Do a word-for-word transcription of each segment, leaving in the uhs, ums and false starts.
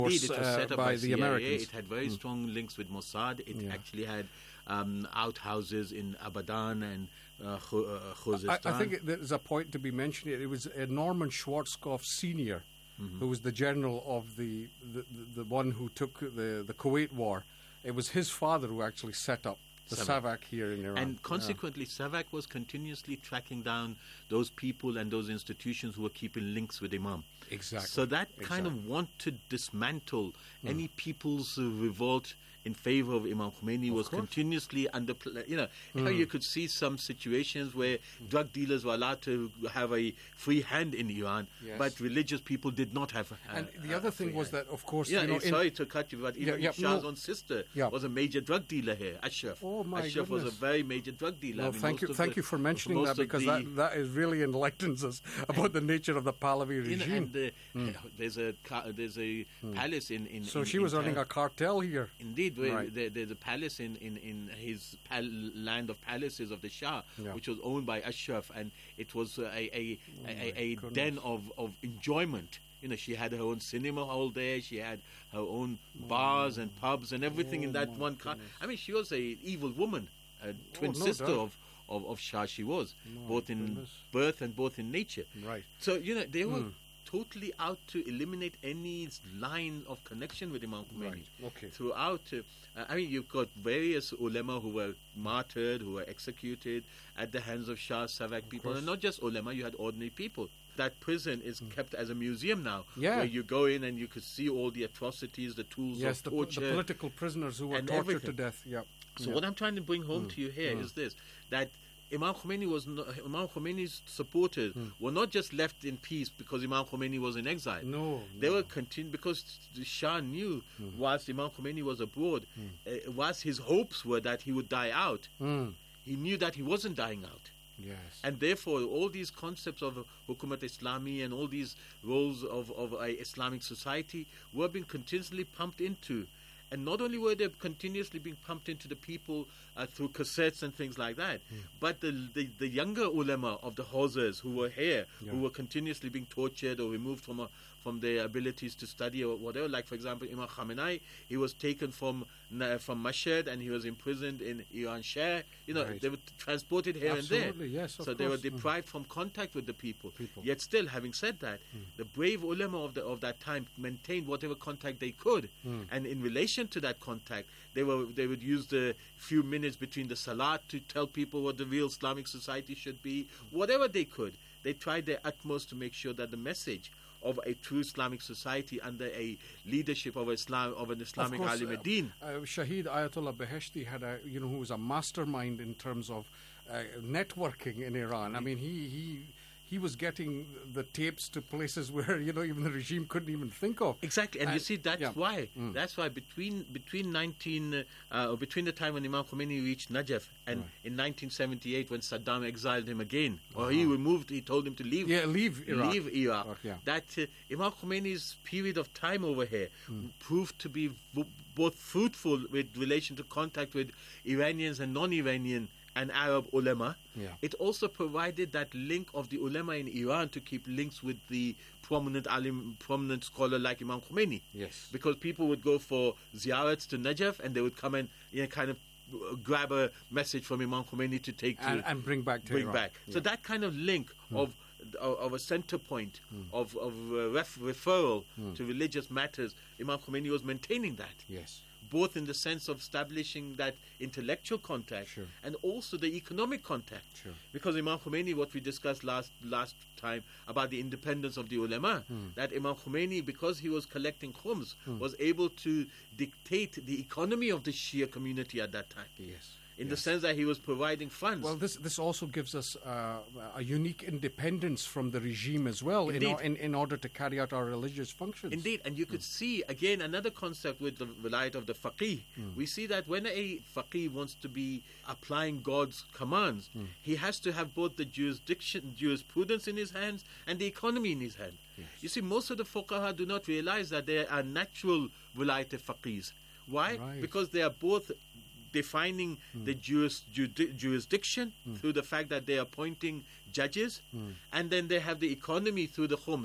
Indeed, it was uh, set up by, by the C I A. Americans. It had very Mm. strong links with Mossad. It Yeah. actually had um, outhouses in Abadan and uh, Kho- uh, Khuzestan. I, I think it, there's a point to be mentioned here. It was uh, Norman Schwarzkopf Senior, Mm-hmm. who was the general of the, the, the, the one who took the, the Kuwait War. It was his father who actually set up the Savak. Savak here in Iran. And consequently, Savak was continuously tracking down those people and those institutions who were keeping links with Imam. Exactly. So that kind Exactly. of want to dismantle any people's uh, revolt in favor of Imam Khomeini was course. continuously under, pl- you know, how you could see some situations where drug dealers were allowed to have a free hand in Iran, Yes. but religious people did not have. Uh, And the other a thing free was hand. that, of course, Yeah, you know, eh, in- sorry to cut you, but Yeah, even yeah, Shah's no. own sister Yeah. was a major drug dealer here, Ashraf. Oh, my Ashraf was a goodness. very major drug dealer. Well, I mean, thank most you, of thank the- you for mentioning most that, of because the- that that is really enlightens us about the nature of the Pahlavi You know, regime. and uh, there's a ca- there's a palace in in. so in, she in was running Tehran. a cartel here. Indeed, where Right. there, there's a palace in in in his pal- land of palaces of the Shah, Yeah. which was owned by Ashraf, and it was uh, a a, Oh, my a, a goodness. den of of enjoyment. You know, she had her own cinema hall there. She had her own bars and pubs and everything Oh, in that my one car. goodness. I mean, she was a evil woman, a twin no sister doubt. of, of of Shah. She was My both in goodness. birth and both in nature. Right. So, you know, they were Hmm. totally out to eliminate any line of connection with Imam Khomeini. Right, okay. Throughout, uh, I mean, you've got various ulema who were martyred, who were executed at the hands of Shah, Savak people. course. And not just ulema, you had ordinary people. That prison is kept as a museum now, Hmm. Yeah. where you go in and you could see all the atrocities, the tools Yes, of the, po- torture. the political prisoners who were and tortured everything. to death. Yeah. So yeah. what I'm trying to bring home to you here is this: that Imam Khomeini was not, Imam Khomeini's supporters were not just left in peace because Imam Khomeini was in exile. No, they no. were continued because the Shah knew, whilst Imam Khomeini was abroad, uh, whilst his hopes were that he would die out, Mm. he knew that he wasn't dying out. Yes. And therefore, all these concepts of Hukumat Islami and all these roles of, of a Islamic society were being continuously pumped into. And not only were they continuously being pumped into the people uh, through cassettes and things like that, but the, the the younger ulama of the Hawzas who were here, Yeah. who were continuously being tortured or removed from a, from their abilities to study or whatever. Like, for example, Imam Khamenei, he was taken from uh, from Mashhad and he was imprisoned in Iran Shah. You know, Right. they were transported here Absolutely, and there. yes, of so they were course. Mm. deprived from contact with the people. People. Yet still, having said that, the brave ulama of the of that time maintained whatever contact they could, and in relation to that contact, they were they would use the few minutes between the salat to tell people what the real Islamic society should be. Whatever they could, they tried their utmost to make sure that the message of a true Islamic society under a leadership of Islam of an Islamic Of course, alim uh, din. uh, Shahid Ayatollah Beheshti had a, you know, who was a mastermind in terms of uh, networking in Iran. I mean, he he he was getting the tapes to places where, you know, even the regime couldn't even think of. Exactly, and, you And- see that's yeah. why. Mm. That's why between between nineteen uh, or between the time when Imam Khomeini reached Najaf and in nineteen seventy-eight when Saddam exiled him again, or he removed, he told him to leave. Yeah, leave Iraq. Leave Iraq. Iraq, yeah. That uh, Imam Khomeini's period of time over here Hmm. proved to be v- both fruitful with relation to contact with Iranians and non-Iranian and Arab ulama. Yeah. It also provided that link of the ulama in Iran to keep links with the prominent alim, prominent scholar like Imam Khomeini. Yes. Because people would go for ziyarats to Najaf and they would come and, you know, kind of uh, grab a message from Imam Khomeini to take to And, and bring back to bring Iraq. back. So Yeah. that kind of link of of of a center point of of uh, ref- referral to religious matters, Imam Khomeini was maintaining that, Yes. both in the sense of establishing that intellectual contact Sure. and also the economic contact. Sure. Because Imam Khomeini, what we discussed last last time about the independence of the ulama, that Imam Khomeini, because he was collecting khums, was able to dictate the economy of the Shia community at that time. Yes. In the Yes. sense that he was providing funds. Well, this this also gives us uh, a unique independence from the regime as well, in, Indeed. or, in in order to carry out our religious functions. Indeed, and you could see again another concept with the vilayat of the faqih. We see that when a faqih wants to be applying God's commands, he has to have both the jurisdiction, jurisprudence in his hands and the economy in his hand. You see, most of the fuqaha do not realize that they are natural vilayat faqihs. Why? Right. Because they are both defining the juris, judi- jurisdiction through the fact that they are appointing judges, and then they have the economy through the khums.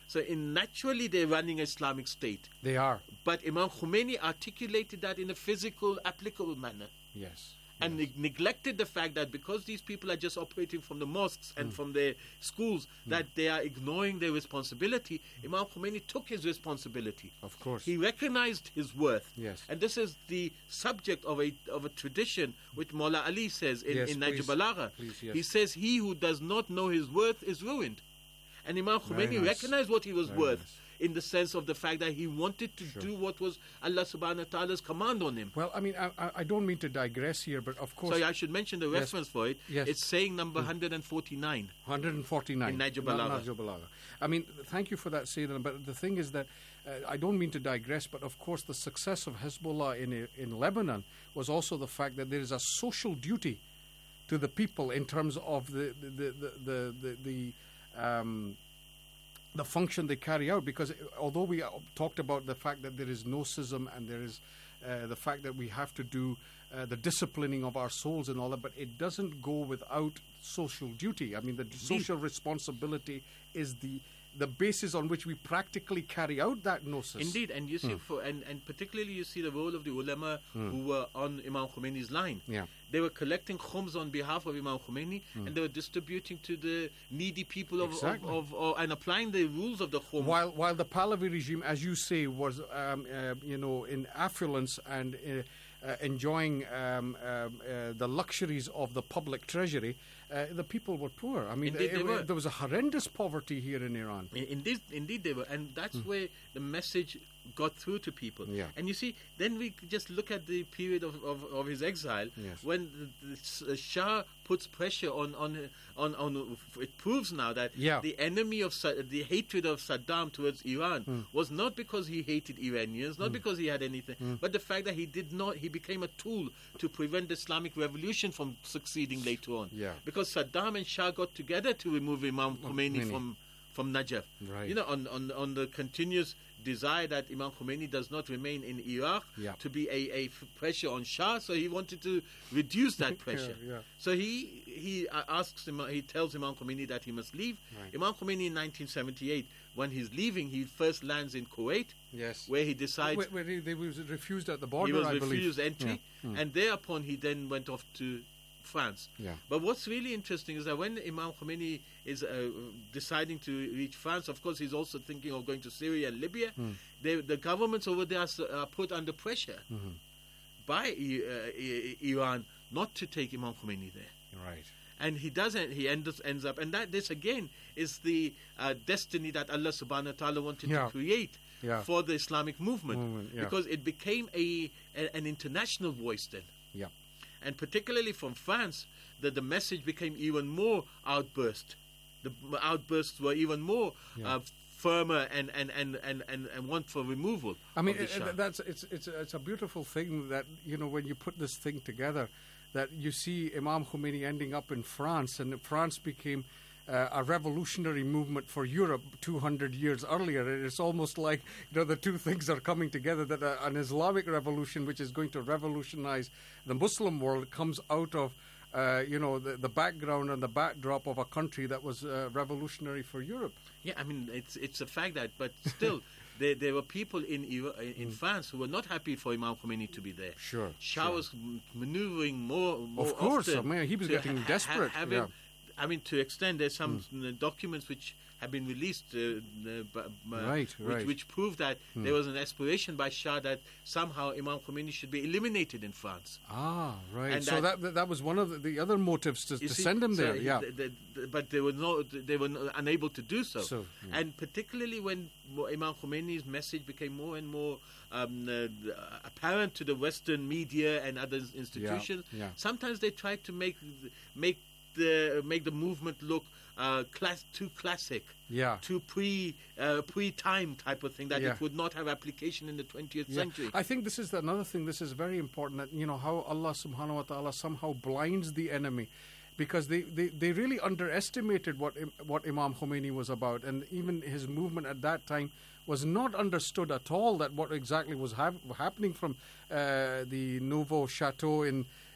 So in naturally they're running an Islamic state. They are. But Imam Khomeini articulated that in a physical, applicable manner. Yes. And yes. neg- neglected the fact that because these people are just operating from the mosques and mm. from their schools, mm. that they are ignoring their responsibility. Imam Khomeini took his responsibility. Of course. He recognized his worth. Yes. And this is the subject of a of a tradition which Mullah Ali says in, yes, in Nahj Balagha. Yes. He says, he who does not know his worth is ruined. And Imam Khomeini nice. recognized what he was Very worth. Nice. In the sense of the fact that he wanted to sure. do what was Allah subhanahu wa ta'ala's command on him. Well, I mean, I, I don't mean to digress here, but of course... Sorry, I should mention the yes. reference for it. Yes. It's saying number one hundred forty-nine. one hundred forty-nine. In Nahj Balagha. Nahj Balagha. I mean, thank you for that, Sayyidina. But the thing is that, uh, I don't mean to digress, but of course the success of Hezbollah in, in Lebanon was also the fact that there is a social duty to the people in terms of the... the, the, the, the, the, the um, the function they carry out, because although we talked about the fact that there is no schism and there is uh, the fact that we have to do uh, the disciplining of our souls and all that, but it doesn't go without social duty. I mean, the Indeed. social responsibility is the the basis on which we practically carry out that gnosis. Indeed, and you see, Mm. for, and, and particularly you see the role of the ulama Mm. who were on Imam Khomeini's line. Yeah. They were collecting khums on behalf of Imam Khomeini, Mm. and they were distributing to the needy people of, Exactly. of, of, of and applying the rules of the khum. While while the Pahlavi regime, as you say, was um, uh, you know in affluence and uh, uh, enjoying um, um, uh, the luxuries of the public treasury, uh, the people were poor. I mean, Indeed, they it- were. there was a horrendous poverty here in Iran. In- Indeed, indeed they were, and that's where the message got through to people. Yeah. And you see, then we just look at the period of, of, of his exile, Yes. when the, the S- Shah puts pressure on on on on. It proves now that Yeah. the enemy of Sa- the hatred of Saddam towards Iran was not because he hated Iranians, not because he had anything, but the fact that he did not. He became a tool to prevent the Islamic Revolution from succeeding later on. Yeah. Because Saddam and Shah got together to remove Imam Khomeini Khomeini. from from Najaf. Right. You know, on, on on the continuous desire that Imam Khomeini does not remain in Iraq, Yeah. to be a, a f- pressure on Shah, so he wanted to reduce that pressure. yeah. So he he uh, asks him, he tells Imam Khomeini that he must leave. Right. Imam Khomeini in nineteen seventy-eight, when he's leaving, he first lands in Kuwait, Yes. where he decides Where, where he, they was refused at the border, he was I believe. refused entry, Yeah. Mm. and thereupon he then went off to France. Yeah. But what's really interesting is that when Imam Khomeini is uh, deciding to reach France, of course, he's also thinking of going to Syria and Libya. Mm. They, the governments over there are s- are put under pressure Mhm. by I- uh, I- Iran not to take Imam Khomeini there. Right. And he doesn't. He ends, ends up, and that this again is the uh, destiny that Allah Subhanahu wa Taala wanted Yeah. to create Yeah. for the Islamic movement, Movement, yeah. because it became a, a an international voice then. Yeah. And particularly from France, that the message became even more outburst. The b- outbursts were even more Yeah. uh, firmer and and, and, and, and and want for removal. I mean, of the uh, Shah. that's it's it's it's a beautiful thing that, you know, when you put this thing together, that you see Imam Khomeini ending up in France, and France became uh, a revolutionary movement for Europe two hundred years earlier. It's almost like, you know, the two things are coming together, that uh, an Islamic revolution, which is going to revolutionize the Muslim world, comes out of uh, you know, the, the background and the backdrop of a country that was uh, revolutionary for Europe. Yeah, I mean, it's it's a fact that, but still, there there were people in Ira- in France who were not happy for Imam Khomeini to be there. Sure, Shah sure. was m- maneuvering more, more Of course, often I mean, he was to getting ha- ha- desperate, have yeah. him- I mean, to extend, there's some uh, documents which have been released, uh, uh, b- uh, Right, which, right. which prove that there was an aspiration by Shah that somehow Imam Khomeini should be eliminated in France. Ah, right. And so that- that, that was one of the, the other motives to, You to see, send him so there. he- Yeah. th- th- th- but they were no, they were no- unable to do so. So, yeah. And particularly when mo- Imam Khomeini's message became more and more um, uh, apparent to the Western media and other institutions, yeah. sometimes they tried to make make the make the movement look uh, class too classic. Yeah. Too pre uh, pre time type of thing that Yeah. it would not have application in the twentieth Yeah. century. I think this is the, another thing. This is very important. That, you know, how Allah Subhanahu wa Taala somehow blinds the enemy, because they, they, they really underestimated what Im- what Imam Khomeini was about, and even his movement at that time was not understood at all. That what exactly was hap- happening from uh, the Nouveau Chateau in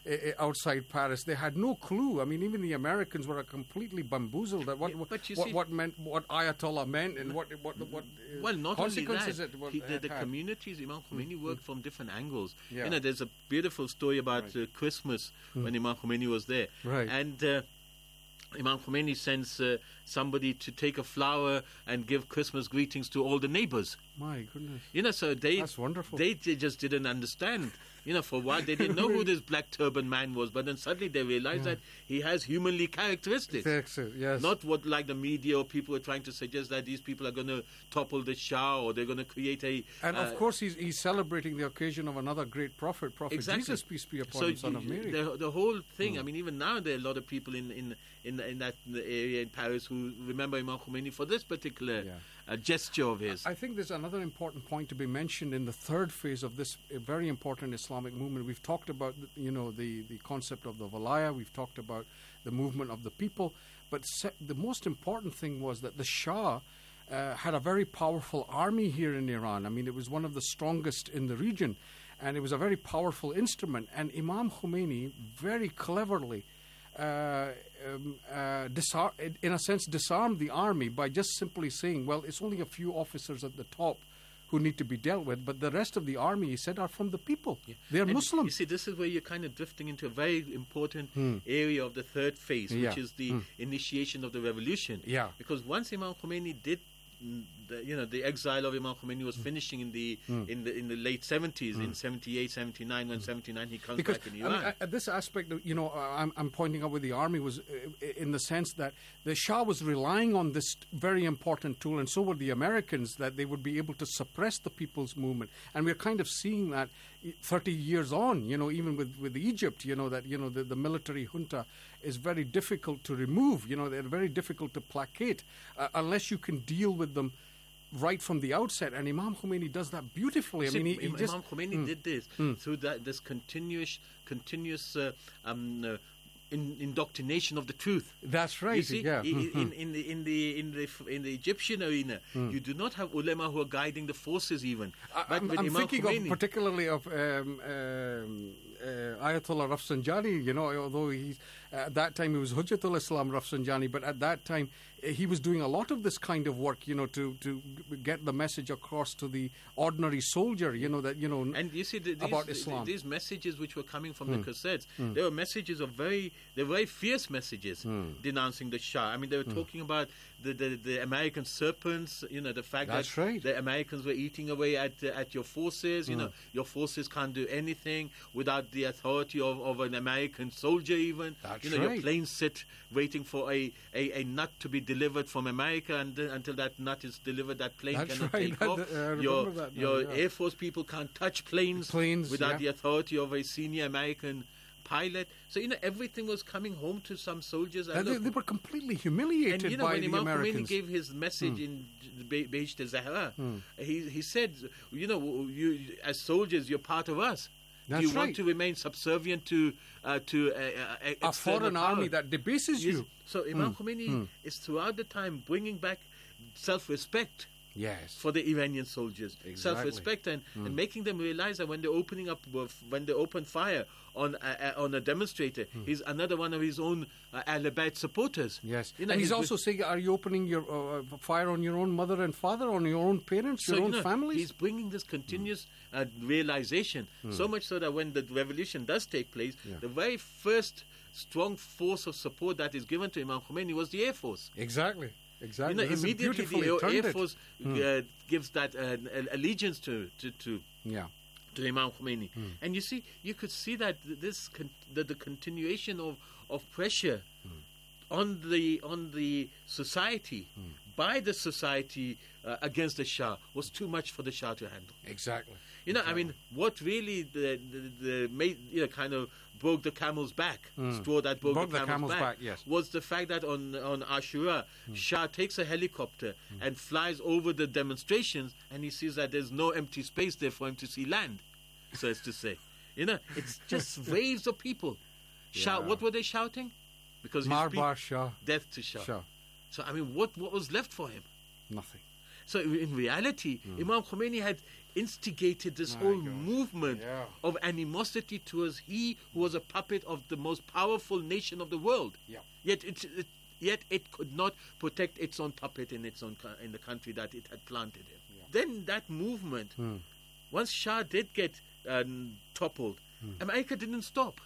uh, outside Paris. They had no clue. I mean, even the Americans were completely bamboozled at what Yeah, what, but you what, see- what meant what Ayatollah meant and what what what uh, Well, not only consequences that, it what he, the, it the had. communities, Imam Khomeini worked from different angles. Yeah. You know, there's a beautiful story about Right. uh, Christmas when Imam Khomeini was there. Right. And uh, Imam Khomeini sends uh, somebody to take a flower and give Christmas greetings to all the neighbors. My goodness. You know, so they That's wonderful. They, j- just didn't understand. You know, for a while they didn't know who this black turban man was, but then suddenly they realized that he has humanly characteristics. That's it, yes. Not what like the media or people are trying to suggest that these people are going to topple the Shah or they're going to create a. And uh, of course, he's, he's celebrating the occasion of another great prophet, Prophet Exactly. Jesus, peace be upon so him, son y- of Mary. The, the whole thing. I mean, even now there are a lot of people in in in, in that area in Paris who remember Imam Khomeini for this particular Yeah. uh, gesture of his. I think there's another important point to be mentioned in the third phase of this uh, very important Islamic movement. We've talked about, you know, the, the concept of the Walaya. We've talked about the movement of the people. But se- the most important thing was that the Shah uh, had a very powerful army here in Iran. I mean, it was one of the strongest in the region. And it was a very powerful instrument. And Imam Khomeini very cleverly uh, um, uh, disar- in a sense, disarmed the army by just simply saying, well, it's only a few officers at the top who need to be dealt with, but the rest of the army, he said, are from the people. They're And Muslim. You see, this is where you're kind of drifting into a very important area of the third phase, Yeah. which is the initiation of the revolution. Yeah. Because once Imam Khomeini did, mm, the, you know, the exile of Imam Khomeini was finishing in the in the in the late seventies, in seventy-eight, seventy-nine. When seventy-nine he comes Because back in I Iran. mean, uh, this aspect, of, you know, uh, I'm, I'm pointing out with the army was uh, in the sense that the Shah was relying on this very important tool, and so were the Americans, that they would be able to suppress the people's movement. And we're kind of seeing that thirty years on, you know, even with, with Egypt, you know, that, you know, the, the military junta is very difficult to remove. You know, they're very difficult to placate uh, unless you can deal with them right from the outset. And Imam Khomeini does that beautifully. I See, mean, he, he Imam just... Khomeini did this through that this continuous continuous uh, um, uh, in, indoctrination of the truth. That's right. You see, yeah. i- i- in, in the in the in the in the Egyptian arena, you do not have ulama who are guiding the forces even. I- But I'm, with I'm Imam thinking Khomeini, of particularly of um, um, uh, Ayatollah Rafsanjani. You know, although he's at that time he was Hujjatul Islam Rafsanjani, but at that time uh, he was doing a lot of this kind of work. You know, to to g- get the message across to the ordinary soldier. You know that you know and you see the, these, about the- Islam. these messages which were coming from the cassettes, they were messages of very they were very fierce messages denouncing the Shah. I mean, they were talking about the, the, the American serpents. You know, the fact That's that right. the Americans were eating away at uh, at your forces. You know, your forces can't do anything without the authority of, of an American soldier. Even That's you know, your right. planes sit waiting for a, a, a nut to be delivered from America, and uh, until that nut is delivered, that plane That's cannot right. take I off. remember your that now, your yeah. Air Force people can't touch planes, Planes, without yeah. the authority of a senior American pilot. So you know, everything was coming home to some soldiers. And And they, look, they were completely humiliated and you know, by when the Imam Khomeini Americans. gave his message in Be- Beisht al-Zahra, he he said, you know, you as soldiers, you're part of us. That's Do you want right. to remain subservient to uh, to uh, uh, a external foreign army power? that debases Yes. you. So Imam Khomeini is throughout the time bringing back self-respect Yes. for the Iranian soldiers, Exactly. self-respect, and, and making them realize that when they're opening up, when they open fire on a, on a demonstrator, he's another one of his own uh, Ahl Bayt supporters. Yes, You know, and he's with- also saying, "Are you opening your uh, fire on your own mother and father, on your own parents, so, your you own know, families?" He's bringing this continuous uh, realization, so much so that when the revolution does take place, Yeah. the very first strong force of support that is given to Imam Khomeini was the Air Force. Exactly, exactly. You know, This is immediately beautifully the turned Air it. Force uh, gives that uh, allegiance to to. to Yeah, to Imam Khomeini, and you see, you could see that this con- the, the continuation of, of pressure on the on the society by the society uh, against the Shah was too much for the Shah to handle. exactly. You know, I mean, what really the the, the made you know kind of broke the camel's back, straw that broke, Broke the the camel's, camel's back, back, yes. was the fact that on on Ashura, Shah takes a helicopter and flies over the demonstrations, and he sees that there's no empty space there for him to see land, so as to say. You know, it's just waves of people. Shout. Yeah. What were they shouting? Because his Marbar people- Shah, death to Shah. Shah, So I mean, what what was left for him? nothing. So in reality, mm. Imam Khomeini had instigated this My whole God. movement Yeah. of animosity towards he who was a puppet of the most powerful nation of the world. Yeah. Yet it, it yet it could not protect its own puppet in its own co- in the country that it had planted in. Yeah. Then that movement, Mm. once Shah did get um, toppled, Mm. America didn't stop.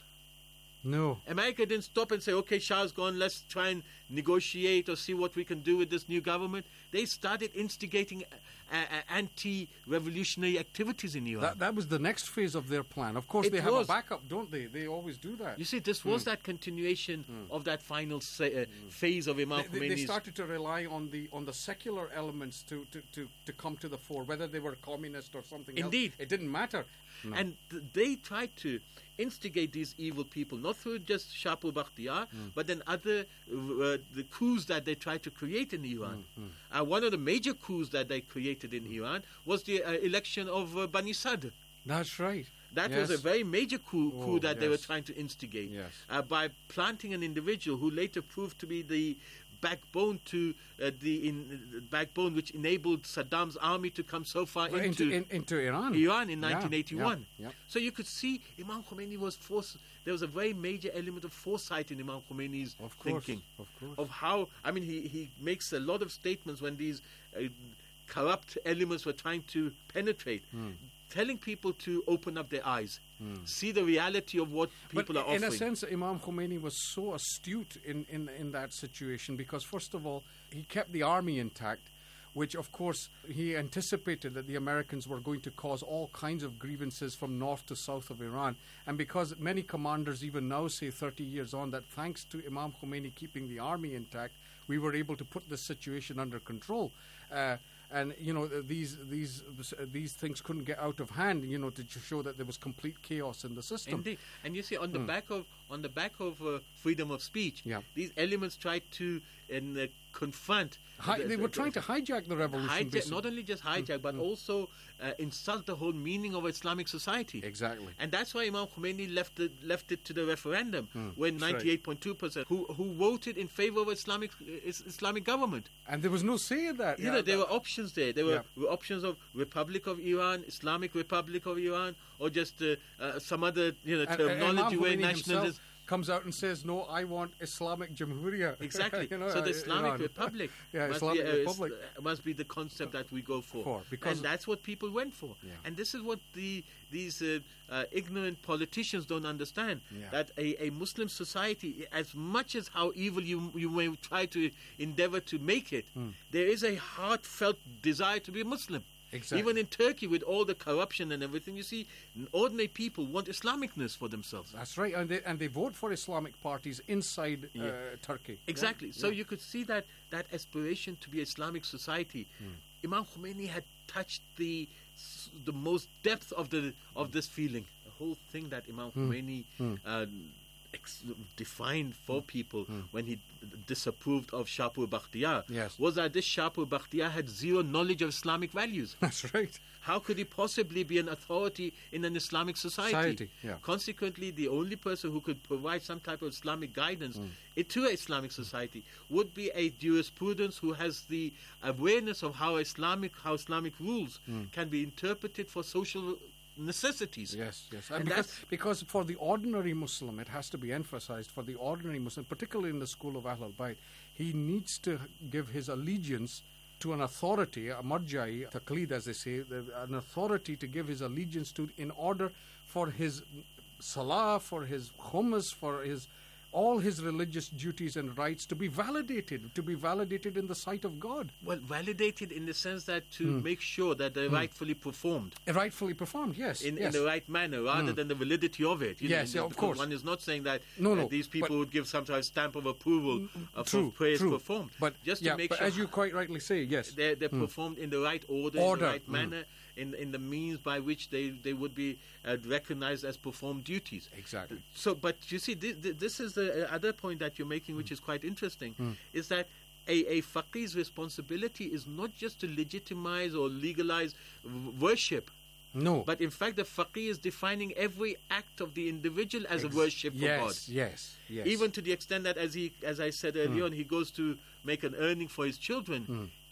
No. America didn't stop and say, okay, Shah's gone, let's try and negotiate or see what we can do with this new government. They started instigating uh, uh, anti-revolutionary activities in Iran. That, that was the next phase of their plan. Of course, It they have was. a backup, don't they? They always do that. You see, this was that continuation of that final sa- uh, phase of Imam They, they, they Khomeini's. started to rely on the on the secular elements to, to, to, to come to the fore, whether they were communist or something Indeed. else. It didn't matter. No. And th- they tried to instigate these evil people, not through just Shapur Bakhtiar, but then other uh, the coups that they tried to create in Iran. Uh, one of the major coups that they created in Iran was the uh, election of uh, Bani Sadr. That's right. That Yes. was a very major coup, Oh, coup that they were yes. trying to instigate Yes. uh, by planting an individual who later proved to be the backbone to uh, the in, uh, backbone which enabled Saddam's army to come so far Well, into, into, in, into Iran. Iran in Yeah, nineteen eighty-one. yeah, yeah. So you could see Imam Khomeini was force. There was a very major element of foresight in Imam Khomeini's Of course, thinking of course. of how. I mean, he he makes a lot of statements when these uh, corrupt elements were trying to penetrate. Telling people to open up their eyes, see the reality of what people but are offering. in a sense, Imam Khomeini was so astute in, in, in that situation because, first of all, he kept the army intact, which, of course, he anticipated that the Americans were going to cause all kinds of grievances from north to south of Iran. And because many commanders even now say thirty years on that thanks to Imam Khomeini keeping the army intact, we were able to put the situation under control. Uh, And you know th- these these uh, these things couldn't get out of hand. You know to ch- show that there was complete chaos in the system. Indeed, and you see on the back of on the back of uh, freedom of speech, Yeah. these elements tried to and uh, confront. Hi- the- they the- were trying to hijack the revolution. hijack, basically. not only just hijack, but also uh, insult the whole meaning of Islamic society. Exactly. And that's why Imam Khomeini left it, left it to the referendum, when that's right. ninety-eight point two percent who who voted in favor of Islamic uh, is- Islamic government. And there was no say in that. You Yeah, know, there that- were options there. There were Yeah. options of Republic of Iran, Islamic Republic of Iran, or just uh, uh, some other you know and- and Imam terminology where Khomeini nationalism. himself comes out and says, "No, I want Islamic Jamhuriya." Exactly. You know, so the uh, Islamic Iran. Republic Yeah, must, Islamic be, uh, Republic. is- uh, must be the concept that we go for. For, because- and that's what people went for. Yeah. And this is what the these uh, uh, ignorant politicians don't understand. Yeah. That a, a Muslim society, as much as how evil you you may try to endeavor to make it, there is a heartfelt desire to be a Muslim. Exactly. Even in Turkey, with all the corruption and everything, you see, ordinary people want Islamicness for themselves. That's right, and they and they vote for Islamic parties inside uh, Turkey. Exactly. Yeah, So yeah. you could see that that aspiration to be Islamic society, Imam Khomeini had touched the s- the most depth of the of this feeling. The whole thing that Imam Khomeini uh, ex- defined for people when he d- disapproved of Shapur Bakhtiar Yes. was that this Shapur Bakhtiar had zero knowledge of Islamic values. That's right. How could he possibly be an authority in an Islamic society? Society, yeah. Consequently, the only person who could provide some type of Islamic guidance it to an Islamic society would be a jurisprudence who has the awareness of how Islamic how Islamic rules can be interpreted for social necessities. Yes, yes. And And because, that's- because for the ordinary Muslim, it has to be emphasized, for the ordinary Muslim, particularly in the school of Ahl al-Bayt, he needs to give his allegiance to an authority, a marja'i, taqlid as they say, the- an authority to give his allegiance to in order for his salah, for his khums, for his all his religious duties and rights to be validated, to be validated in the sight of God. Well, validated in the sense that to make sure that they're rightfully performed. Rightfully performed, yes. In, yes. in the right manner, rather than the validity of it. You Yes, know, yeah, of because course. One is not saying that No, uh, no, these people but- would give some sort of stamp of approval uh, True, for prayers true. performed. But just yeah, to make but sure as you quite rightly say, yes. they're, they're performed in the right order, in Order, the right mm. manner, in in the means by which they, they would be uh, recognized as performed duties. Exactly. So, but you see, this, this is the other point that you're making, which is quite interesting, is that a, a faqih's responsibility is not just to legitimize or legalize w- worship, No. but in fact, the faqih is defining every act of the individual as a worship for yes, God. yes, yes. Even to the extent that, as he, as I said earlier on, he goes to make an earning for his children.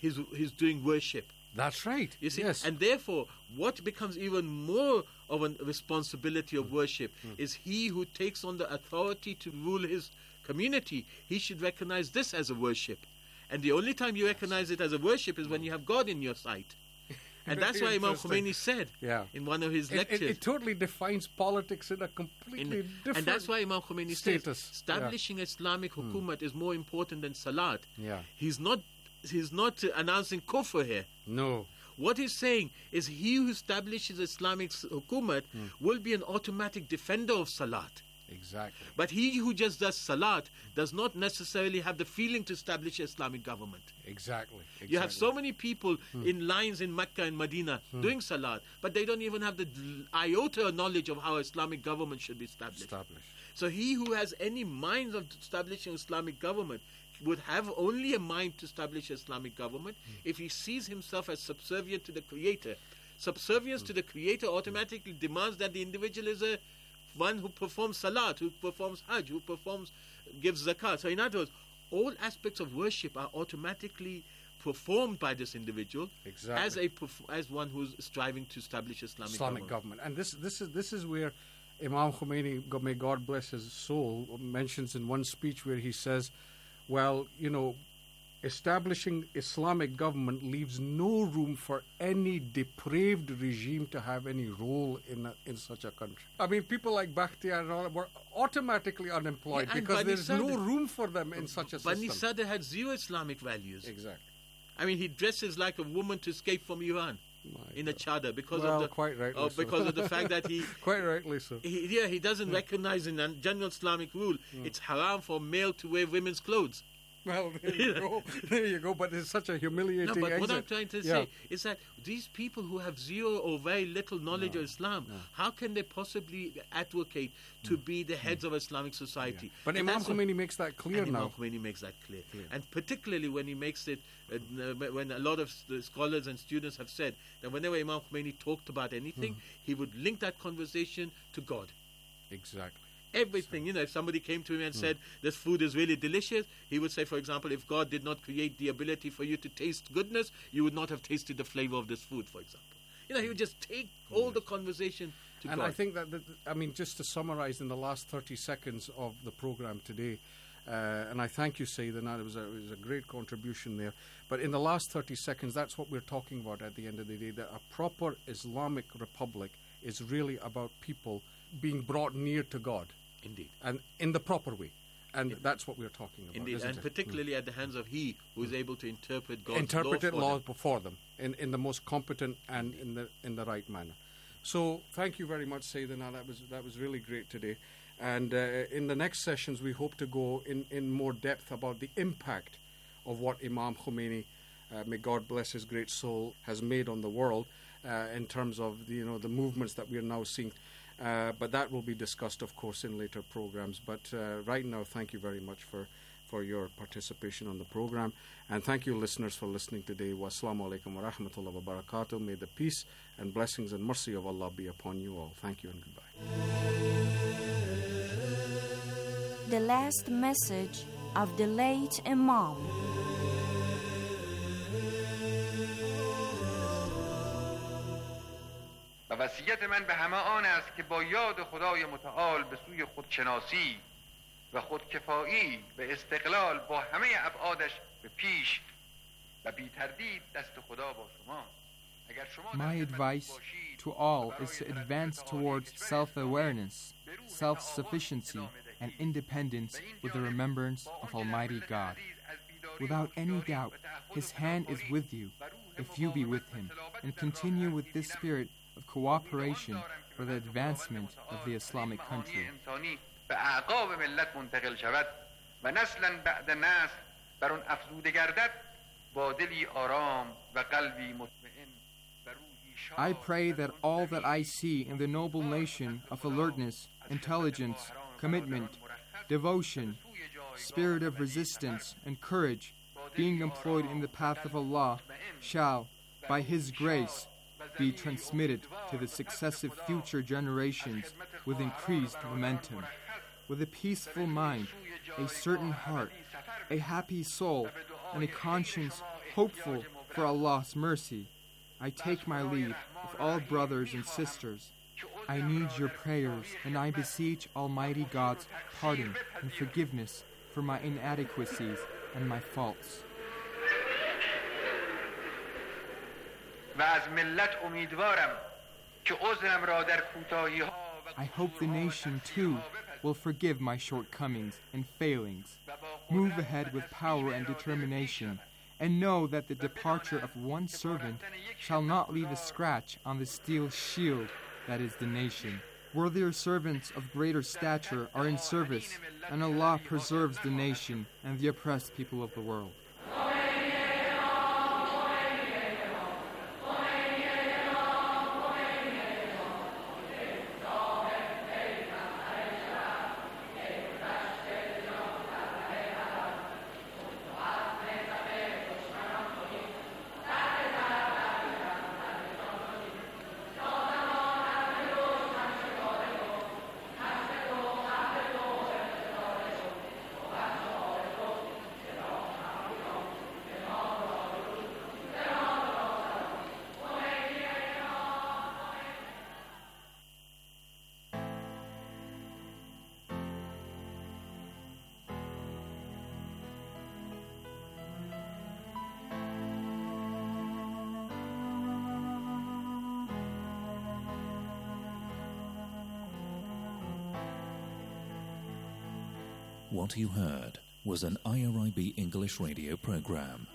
he's, he's doing worship. That's right. You see? Yes. And therefore, what becomes even more of a responsibility of worship mm. is he who takes on the authority to rule his community. He should recognize this as a worship. And the only time you recognize it as a worship is when you have God in your sight. And that's why Imam Khomeini said yeah. in one of his it, lectures. It, it totally defines politics in a completely in, different And that's why Imam Khomeini status. says establishing yeah. Islamic hukumat mm. is more important than salat. Yeah. He's not he's not uh, announcing kufr here. No. What he's saying is he who establishes Islamic hukumat mm. will be an automatic defender of salat. Exactly. But he who just does salat does not necessarily have the feeling to establish an Islamic government. Exactly. exactly. You have so many people hmm. in lines in Mecca and Medina hmm. doing salat, but they don't even have the iota knowledge of how Islamic government should be established. Established. So he who has any mind of establishing Islamic government would have only a mind to establish Islamic government hmm. if he sees himself as subservient to the Creator. Subservience hmm. to the Creator automatically demands that the individual is a one who performs salat, who performs hajj, who performs, gives zakat. So in other words, all aspects of worship are automatically performed by this individual exactly. as a as one who's striving to establish Islamic, Islamic government. government. And this this is this is where Imam Khomeini, may God bless his soul, mentions in one speech where he says, well, you know, establishing Islamic government leaves no room for any depraved regime to have any role in a, in such a country. I mean, people like Bakhtiar and all were automatically unemployed yeah, because Bani there's Sadr, no room for them in such a Bani system. Sadr had zero Islamic values. Exactly. I mean, he dresses like a woman to escape from Iran. My in God. a chadar because well, of the quite rightly uh, so. because of the fact that he quite rightly so. He, yeah, he doesn't yeah. recognize in a general Islamic rule yeah. it's haram for male to wear women's clothes. Well, there you go. There you go. But it's such a humiliating No, but exit. what I'm trying to yeah. say is that these people who have zero or very little knowledge no, of Islam, no. how can they possibly advocate to mm. be the heads mm. of Islamic society? Yeah. But and Imam Khomeini makes that clear and now. Imam Khomeini makes that clear. clear. And particularly when he makes it, uh, when a lot of the scholars and students have said that whenever Imam Khomeini talked about anything, mm. he would link that conversation to God. Exactly. Everything, so, you know, if somebody came to him and mm. said, this food is really delicious, he would say, for example, if God did not create the ability for you to taste goodness, you would not have tasted the flavor of this food, for example. You know, he would just take all yes. the conversation to and God. I think that, that, I mean, just to summarize in the last thirty seconds of the program today, uh, and I thank you, Sayyidina, it was, a, it was a great contribution there, but in the last thirty seconds, that's what we're talking about at the end of the day, that a proper Islamic republic is really about people being brought near to God. Indeed. And in the proper way. And Indeed. That's what we're talking about. Indeed, and it? particularly mm. at the hands of he who is mm. able to interpret God's interpret law for law them. before them in, in the most competent and in the in the right manner. So thank you very much, Sayyidina. That was that was really great today. And uh, in the next sessions, we hope to go in, in more depth about the impact of what Imam Khomeini, uh, may God bless his great soul, has made on the world uh, in terms of the, you know the movements that we are now seeing. Uh, but that will be discussed, of course, in later programs. But uh, right now, thank you very much for, for your participation on the program. And thank you, listeners, for listening today. Wassalamu alaikum wa rahmatullahi wa barakatuh. May the peace and blessings and mercy of Allah be upon you all. Thank you and goodbye. The last message of the late Imam. و وصیت من به همه آن است که با یاد خدای متعال به سوی خودشناسی و خودکفایی و استقلال با همه ابعادش به پیش و بی تردید دست خدا با شما. My advice to all is to advance towards self-awareness, self-sufficiency, and independence with the remembrance of Almighty God. Without any doubt, His hand is with you if you be with Him, and continue with this spirit of cooperation for the advancement of the Islamic country. I pray that all that I see in the noble nation of alertness, intelligence, commitment, devotion, spirit of resistance, and courage, being employed in the path of Allah, shall, by His grace, be transmitted to the successive future generations with increased momentum. With a peaceful mind, a certain heart, a happy soul, and a conscience hopeful for Allah's mercy, I take my leave of all brothers and sisters. I need your prayers, and I beseech Almighty God's pardon and forgiveness for my inadequacies and my faults. I hope the nation, too, will forgive my shortcomings and failings, move ahead with power and determination, and know that the departure of one servant shall not leave a scratch on the steel shield that is the nation. Worthier servants of greater stature are in service, and Allah preserves the nation and the oppressed people of the world. What you heard was an I R I B English radio program.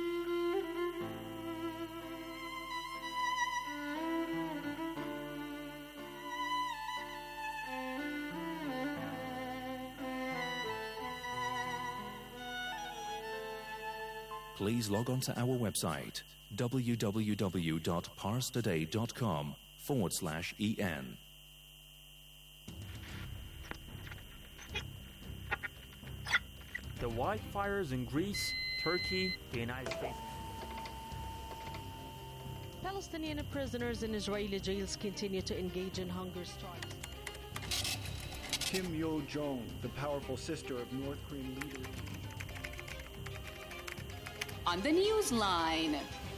Please log on to our website www.parstoday.com forward slash en. The wildfires in Greece, Turkey, the United States. Palestinian prisoners in Israeli jails continue to engage in hunger strikes. Kim Yo-jong, the powerful sister of North Korean leader. On the Newsline.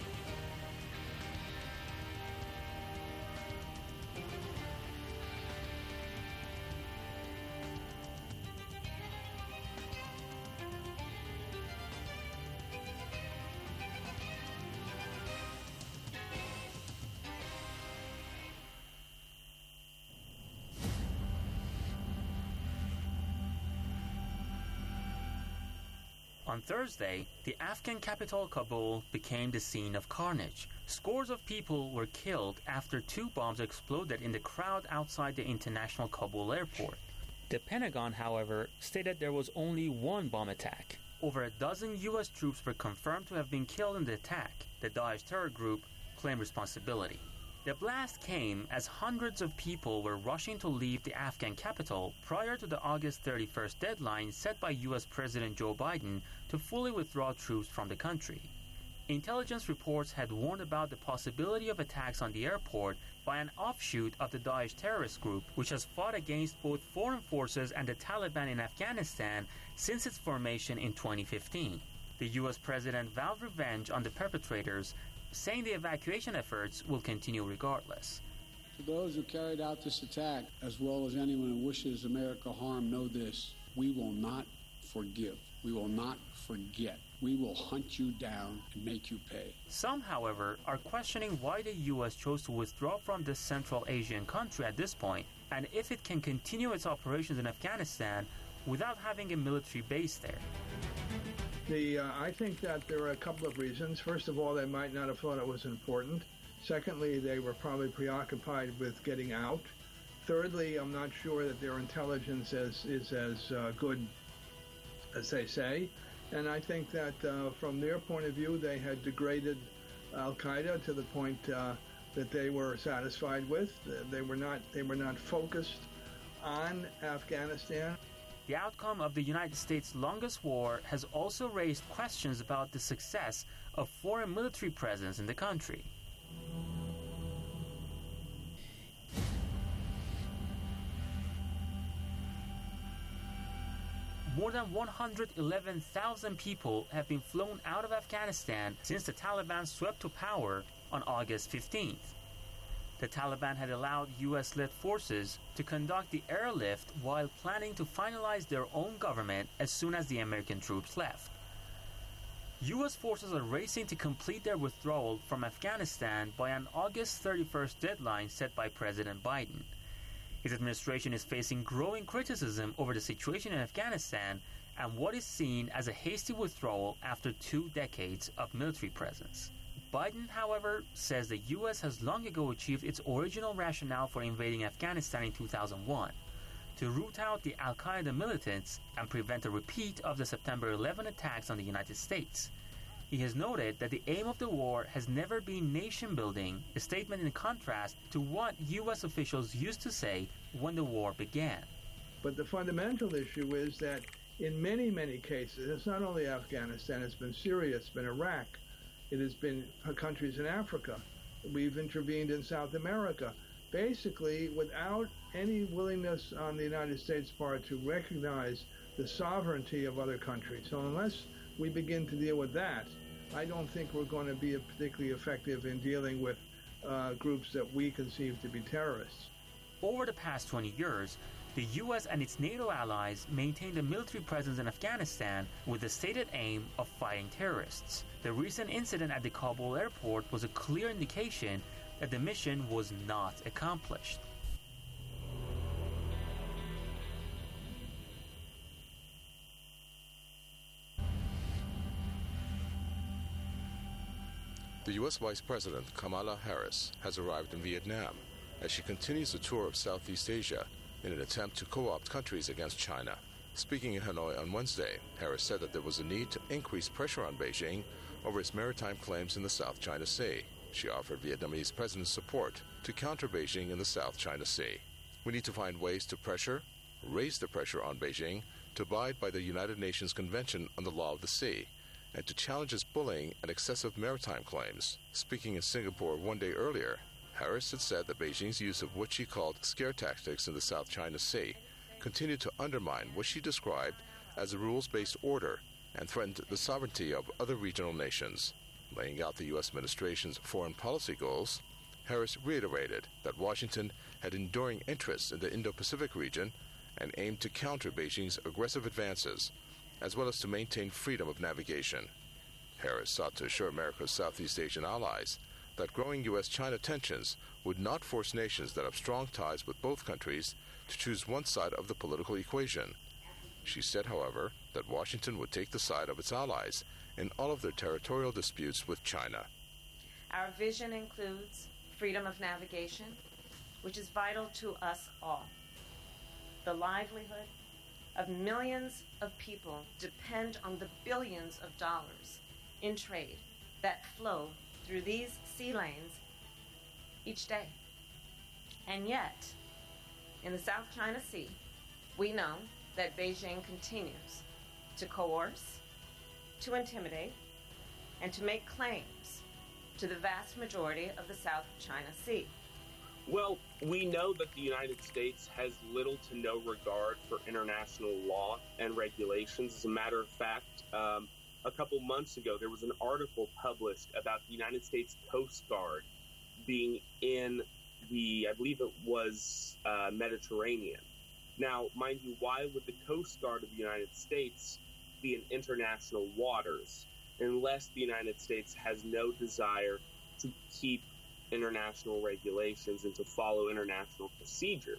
On Thursday, the Afghan capital Kabul became the scene of carnage. Scores of people were killed after two bombs exploded in the crowd outside the international Kabul airport. The Pentagon, however, stated there was only one bomb attack. Over a dozen U S troops were confirmed to have been killed in the attack. The Daesh terror group claimed responsibility. The blast came as hundreds of people were rushing to leave the Afghan capital prior to the August thirty-first deadline set by U S President Joe Biden to fully withdraw troops from the country. Intelligence reports had warned about the possibility of attacks on the airport by an offshoot of the Daesh terrorist group, which has fought against both foreign forces and the Taliban in Afghanistan since its formation in twenty fifteen. The U S president vowed revenge on the perpetrators, saying the evacuation efforts will continue regardless. To those who carried out this attack, as well as anyone who wishes America harm, know this: we will not forgive. We will not forget. We will hunt you down and make you pay. Some, however, are questioning why the U S chose to withdraw from this Central Asian country at this point, and if it can continue its operations in Afghanistan without having a military base there. The, uh, I think that there are a couple of reasons. First of all, they might not have thought it was important. Secondly, they were probably preoccupied with getting out. Thirdly, I'm not sure that their intelligence is, is as uh, good as they say. And I think that uh, from their point of view, they had degraded Al-Qaeda to the point uh, that they were satisfied with. They were not, they were not focused on Afghanistan. The outcome of the United States' longest war has also raised questions about the success of foreign military presence in the country. more than one hundred eleven thousand people have been flown out of Afghanistan since the Taliban swept to power on August fifteenth. The Taliban had allowed U S-led forces to conduct the airlift while planning to finalize their own government as soon as the American troops left. U S forces are racing to complete their withdrawal from Afghanistan by an August thirty-first deadline set by President Biden. His administration is facing growing criticism over the situation in Afghanistan and what is seen as a hasty withdrawal after two decades of military presence. Biden, however, says the U S has long ago achieved its original rationale for invading Afghanistan in two thousand one, to root out the al-Qaeda militants and prevent a repeat of the September eleventh attacks on the United States. He has noted that the aim of the war has never been nation-building, a statement in contrast to what U S officials used to say when the war began. But the fundamental issue is that in many, many cases, it's not only Afghanistan, it's been Syria, it's been Iraq, it has been countries in Africa. We've intervened in South America. Basically, without any willingness on the United States' part to recognize the sovereignty of other countries. So unless we begin to deal with that, I don't think we're going to be particularly effective in dealing with uh, groups that we conceive to be terrorists. Over the past twenty years, the U S and its NATO allies maintained a military presence in Afghanistan with the stated aim of fighting terrorists. The recent incident at the Kabul airport was a clear indication that the mission was not accomplished. The U S Vice President Kamala Harris has arrived in Vietnam as she continues a tour of Southeast Asia in an attempt to co-opt countries against China. Speaking in Hanoi on Wednesday, Harris said that there was a need to increase pressure on Beijing over its maritime claims in the South China Sea. She offered Vietnamese President support to counter Beijing in the South China Sea. We need to find ways to pressure, raise the pressure on Beijing to abide by the United Nations Convention on the Law of the Sea, and to challenge its bullying and excessive maritime claims. Speaking in Singapore one day earlier, Harris had said that Beijing's use of what she called scare tactics in the South China Sea continued to undermine what she described as a rules-based order and threatened the sovereignty of other regional nations. Laying out the U S administration's foreign policy goals, Harris reiterated that Washington had enduring interests in the Indo-Pacific region and aimed to counter Beijing's aggressive advances, as well as to maintain freedom of navigation. Harris sought to assure America's Southeast Asian allies that growing U S China tensions would not force nations that have strong ties with both countries to choose one side of the political equation. She said, however, that Washington would take the side of its allies in all of their territorial disputes with China. Our vision includes freedom of navigation, which is vital to us all. The livelihood of millions of people depend on the billions of dollars in trade that flow through these sea lanes each day. And yet, in the South China Sea, we know that Beijing continues to coerce, to intimidate, and to make claims to the vast majority of the South China Sea. Well, we know that the United States has little to no regard for international law and regulations. As a matter of fact, um, a couple months ago, there was an article published about the United States Coast Guard being in the, I believe it was uh, Mediterranean. Now, mind you, why would the Coast Guard of the United States be in international waters unless the United States has no desire to keep international regulations and to follow international procedure?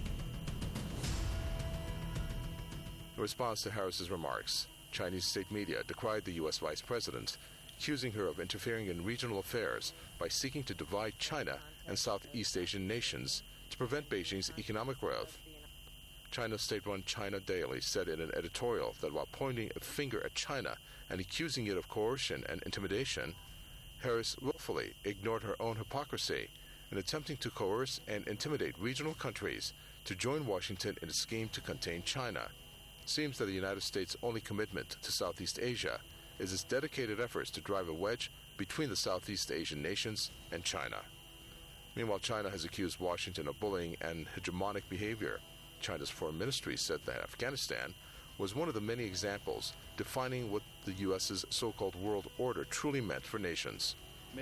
In response to Harris's remarks, Chinese state media decried the U S Vice President, accusing her of interfering in regional affairs by seeking to divide China and Southeast Asian nations to prevent Beijing's economic growth. China's state-run China Daily said in an editorial that while pointing a finger at China and accusing it of coercion and intimidation, Harris willfully ignored her own hypocrisy in attempting to coerce and intimidate regional countries to join Washington in a scheme to contain China. It seems that the United States' only commitment to Southeast Asia is its dedicated efforts to drive a wedge between the Southeast Asian nations and China. Meanwhile, China has accused Washington of bullying and hegemonic behavior. China's foreign ministry said that Afghanistan was one of the many examples defining what the U S's so-called world order truly meant for nations.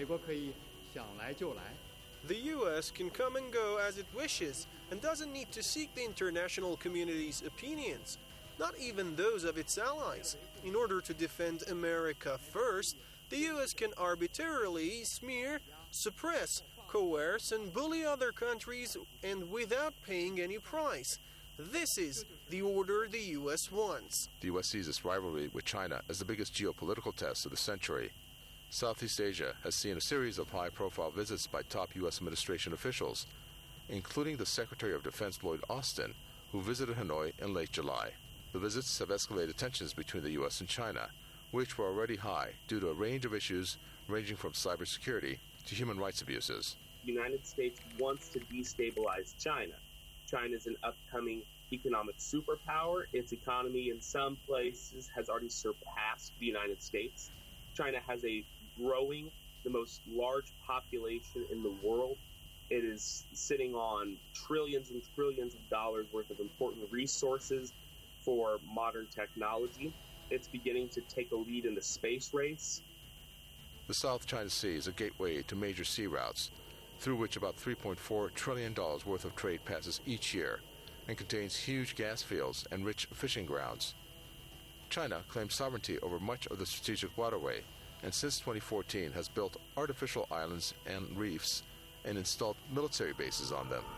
The U S can come and go as it wishes and doesn't need to seek the international community's opinions, not even those of its allies. In order to defend America first, the U S can arbitrarily smear, suppress, coerce, and bully other countries, and without paying any price. This is the order the U S wants. The U S sees its rivalry with China as the biggest geopolitical test of the century. Southeast Asia has seen a series of high-profile visits by top U S administration officials, including the Secretary of Defense Lloyd Austin, who visited Hanoi in late July. The visits have escalated tensions between the U S and China, which were already high due to a range of issues ranging from cybersecurity to human rights abuses. The United States wants to destabilize China. China is an upcoming economic superpower. Its economy in some places has already surpassed the United States. China has a growing, the most large population in the world. It is sitting on trillions and trillions of dollars worth of important resources for modern technology. It's beginning to take a lead in the space race. The South China Sea is a gateway to major sea routes, through which about three point four trillion dollars worth of trade passes each year, and contains huge gas fields and rich fishing grounds. China claims sovereignty over much of the strategic waterway, and since twenty fourteen has built artificial islands and reefs and installed military bases on them.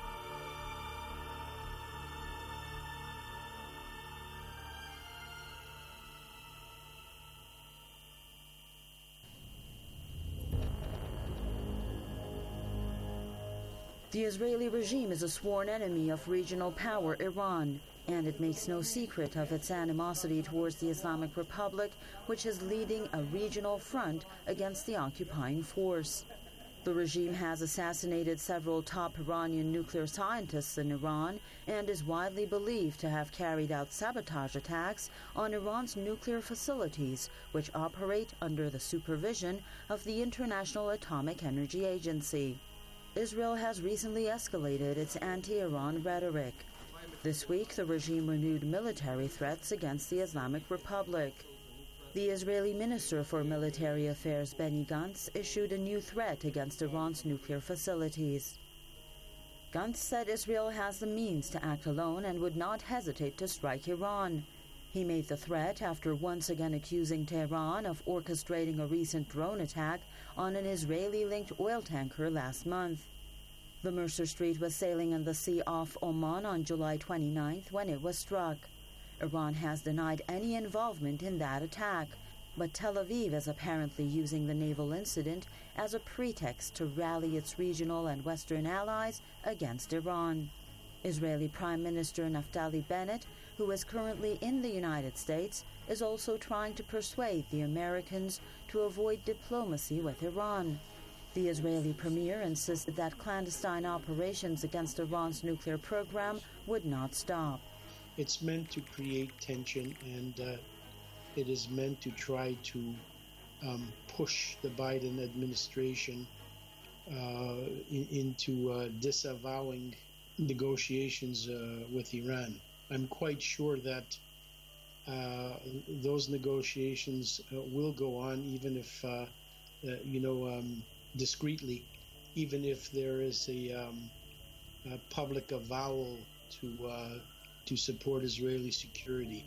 The Israeli regime is a sworn enemy of regional power Iran, and it makes no secret of its animosity towards the Islamic Republic, which is leading a regional front against the occupying force. The regime has assassinated several top Iranian nuclear scientists in Iran and is widely believed to have carried out sabotage attacks on Iran's nuclear facilities, which operate under the supervision of the International Atomic Energy Agency. Israel has recently escalated its anti-Iran rhetoric. This week, the regime renewed military threats against the Islamic Republic. The Israeli Minister for Military Affairs, Benny Gantz, issued a new threat against Iran's nuclear facilities. Gantz said Israel has the means to act alone and would not hesitate to strike Iran. He made the threat after once again accusing Tehran of orchestrating a recent drone attack on an Israeli-linked oil tanker last month. The Mercer Street was sailing in the sea off Oman on July twenty-ninth when it was struck. Iran has denied any involvement in that attack, but Tel Aviv is apparently using the naval incident as a pretext to rally its regional and Western allies against Iran. Israeli Prime Minister Naftali Bennett, who is currently in the United States, is also trying to persuade the Americans to avoid diplomacy with Iran. The Israeli premier insisted that clandestine operations against Iran's nuclear program would not stop. It's meant to create tension, and uh, it is meant to try to um, push the Biden administration uh, in, into uh, disavowing negotiations uh, with Iran. I'm quite sure that uh, those negotiations uh, will go on, even if, uh, uh, you know, um, discreetly, even if there is a, um, a public avowal to uh, to support Israeli security.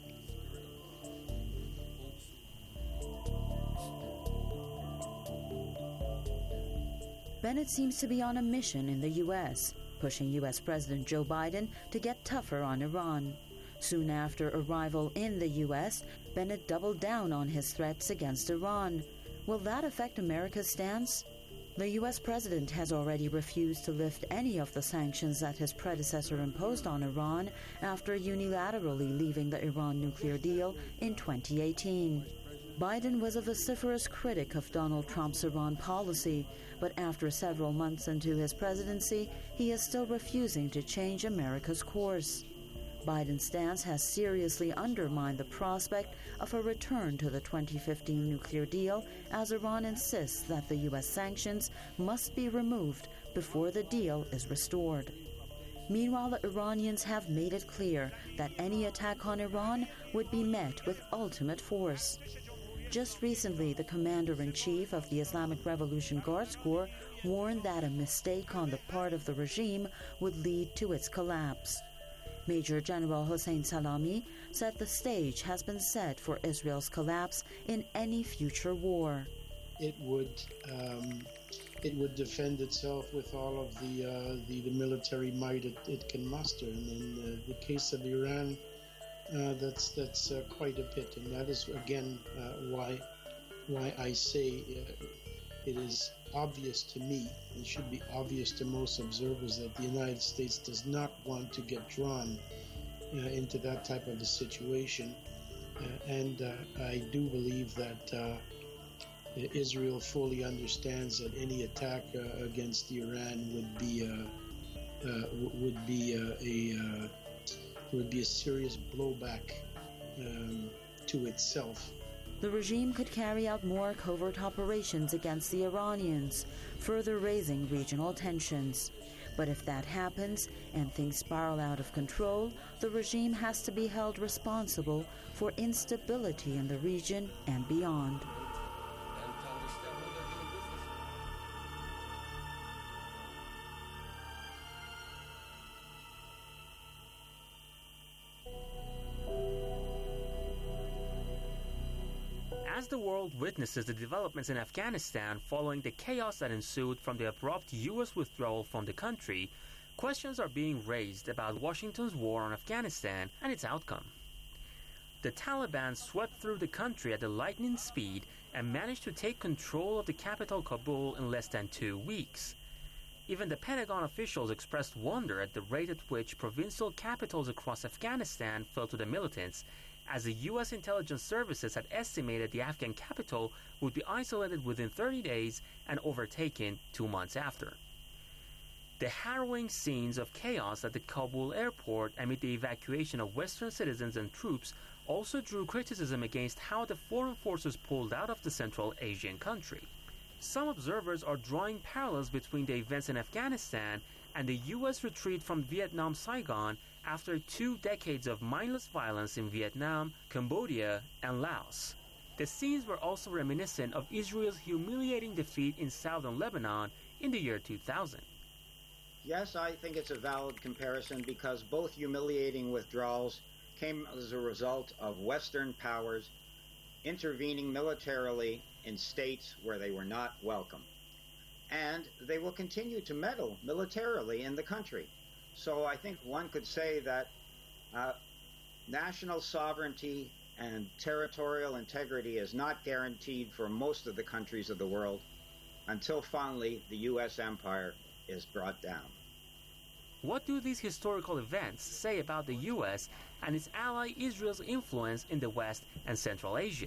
Bennett seems to be on a mission in the U S, pushing U S President Joe Biden to get tougher on Iran. Soon after arrival in the U S, Bennett doubled down on his threats against Iran. Will that affect America's stance? The U S president has already refused to lift any of the sanctions that his predecessor imposed on Iran after unilaterally leaving the Iran nuclear deal in twenty eighteen. Biden was a vociferous critic of Donald Trump's Iran policy, but after several months into his presidency, he is still refusing to change America's course. Biden's stance has seriously undermined the prospect of a return to the twenty fifteen nuclear deal, as Iran insists that the U S sanctions must be removed before the deal is restored. Meanwhile, the Iranians have made it clear that any attack on Iran would be met with ultimate force. Just recently, the commander-in-chief of the Islamic Revolution Guards Corps warned that a mistake on the part of the regime would lead to its collapse. Major General Hossein Salami said the stage has been set for Israel's collapse in any future war. It would um, it would defend itself with all of the uh, the, the military might it, it can muster, and in uh, the case of Iran, uh, that's that's uh, quite a bit, and that is again uh, why why I say uh, it is obvious to me, and should be obvious to most observers, that the United States does not want to get drawn uh, into that type of a situation, uh, and uh, I do believe that uh, Israel fully understands that any attack uh, against Iran would be uh, uh, would be uh, a uh, would be a serious blowback um, to itself. The regime could carry out more covert operations against the Iranians, further raising regional tensions. But if that happens and things spiral out of control, the regime has to be held responsible for instability in the region and beyond. As the world witnesses the developments in Afghanistan following the chaos that ensued from the abrupt U S withdrawal from the country, questions are being raised about Washington's war on Afghanistan and its outcome. The Taliban swept through the country at a lightning speed and managed to take control of the capital Kabul in less than two weeks. Even the Pentagon officials expressed wonder at the rate at which provincial capitals across Afghanistan fell to the militants, as the U S intelligence services had estimated the Afghan capital would be isolated within thirty days and overtaken two months after. The harrowing scenes of chaos at the Kabul airport amid the evacuation of Western citizens and troops also drew criticism against how the foreign forces pulled out of the Central Asian country. Some observers are drawing parallels between the events in Afghanistan and the U S retreat from Vietnam Saigon after two decades of mindless violence in Vietnam, Cambodia, and Laos. The scenes were also reminiscent of Israel's humiliating defeat in southern Lebanon in the year two thousand. Yes, I think it's a valid comparison because both humiliating withdrawals came as a result of Western powers intervening militarily in states where they were not welcome. And they will continue to meddle militarily in the country. So I think one could say that uh, national sovereignty and territorial integrity is not guaranteed for most of the countries of the world until finally the U S empire is brought down. What do these historical events say about the U S and its ally Israel's influence in the West and Central Asia?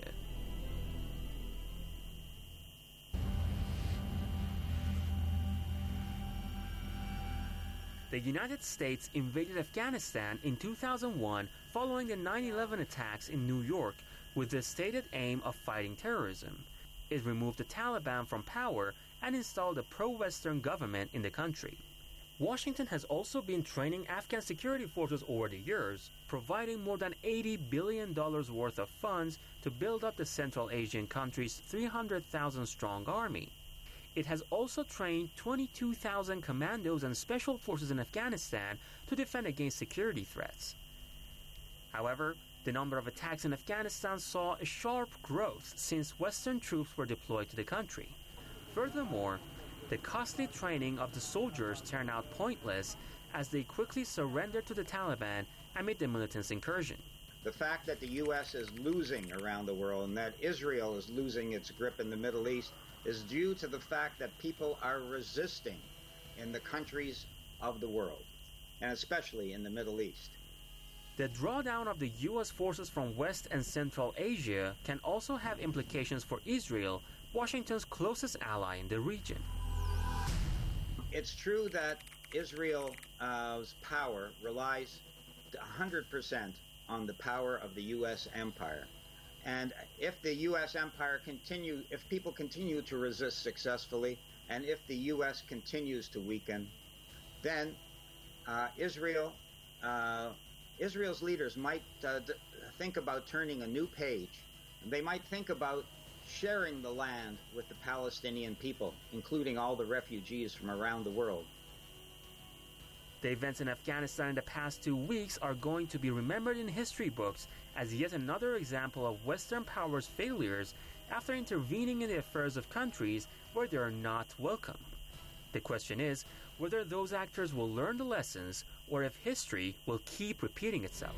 The United States invaded Afghanistan in two thousand one following the nine eleven attacks in New York with the stated aim of fighting terrorism. It removed the Taliban from power and installed a pro-Western government in the country. Washington has also been training Afghan security forces over the years, providing more than eighty billion dollars worth of funds to build up the Central Asian country's three hundred thousand strong army. It has also trained twenty-two thousand commandos and special forces in Afghanistan to defend against security threats. However, the number of attacks in Afghanistan saw a sharp growth since Western troops were deployed to the country. Furthermore, the costly training of the soldiers turned out pointless as they quickly surrendered to the Taliban amid the militants' incursion. The fact that the U S is losing around the world and that Israel is losing its grip in the Middle East is due to the fact that people are resisting in the countries of the world, and especially in the Middle East. The drawdown of the U S forces from West and Central Asia can also have implications for Israel, Washington's closest ally in the region. It's true that Israel's power relies one hundred percent on the power of the U S empire. And if the U S empire continue, if people continue to resist successfully, and if the U S continues to weaken, then uh, Israel, uh, Israel's leaders might uh, d- think about turning a new page. They might think about sharing the land with the Palestinian people, including all the refugees from around the world. The events in Afghanistan in the past two weeks are going to be remembered in history books as yet another example of Western powers' failures after intervening in the affairs of countries where they are not welcome. The question is whether those actors will learn the lessons or if history will keep repeating itself.